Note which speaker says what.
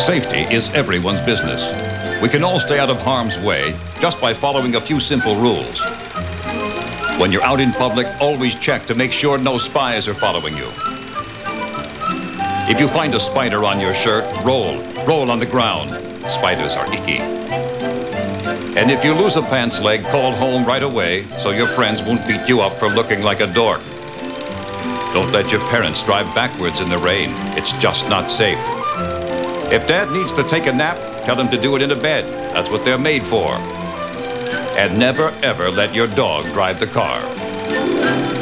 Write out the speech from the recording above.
Speaker 1: Safety is everyone's business. We can all stay out of harm's way just by following a few simple rules. When you're out in public, always check to make sure no spies are following you. If you find a spider on your shirt, roll on the ground. Spiders are icky. And if you lose a pants leg, call home right away so your friends won't beat you up for looking like a dork. Don't let your parents drive backwards in the rain. It's just not safe. If Dad needs to take a nap, tell him to do it in a bed. That's what they're made for. And never, ever let your dog drive the car.